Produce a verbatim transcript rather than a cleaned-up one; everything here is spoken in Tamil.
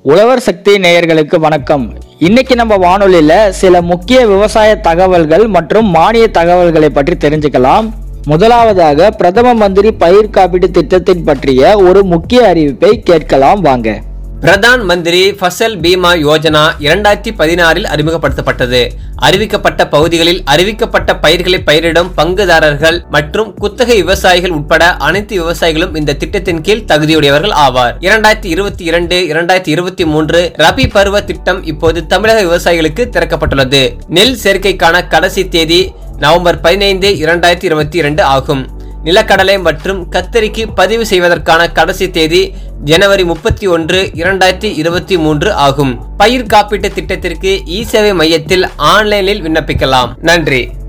உழவர் சக்தி நேயர்களுக்கு வணக்கம். இன்னைக்கு நம்ம வானொலியில சில முக்கிய விவசாய தகவல்கள் மற்றும் மானிய தகவல்களை பற்றி தெரிஞ்சுக்கலாம். முதலாவதாக பிரதம மந்திரி பயிர் காப்பீட்டு திட்டத்தின் பற்றிய ஒரு முக்கிய அறிவிப்பை கேட்கலாம் வாங்க. பிரதான் மந்திரி ஃபசல் பீமா யோஜனா இரண்டாயிரத்தி பதினாறில் அறிமுகப்படுத்தப்பட்டது. அறிவிக்கப்பட்ட பகுதிகளில் அறிவிக்கப்பட்ட பயிர்களை பயிரிடும் பங்குதாரர்கள் மற்றும் குத்தகை விவசாயிகள் உட்பட அனைத்து விவசாயிகளும் இந்த திட்டத்தின் கீழ் தகுதியுடையவர்கள் ஆவார். இரண்டாயிரத்தி இருபத்தி இரண்டு இரண்டாயிரத்தி இருபத்தி மூன்று ரபி பருவ திட்டம் இப்போது தமிழக விவசாயிகளுக்கு திறக்கப்பட்டுள்ளது. நெல் சேர்க்கைக்கான கடைசி தேதி நவம்பர் பதினைந்து இரண்டாயிரத்தி இருபத்தி இரண்டு ஆகும். நிலக்கடலை மற்றும் கத்தரிக்கு பதிவு செய்வதற்கான கடைசி தேதி ஜனவரி முப்பத்தி ஒன்று இரண்டாயிரத்தி இருபத்தி மூன்று ஆகும். பயிர் காப்பீட்டு திட்டத்திற்கு இ சேவை மையத்தில் ஆன்லைனில் விண்ணப்பிக்கலாம். நன்றி.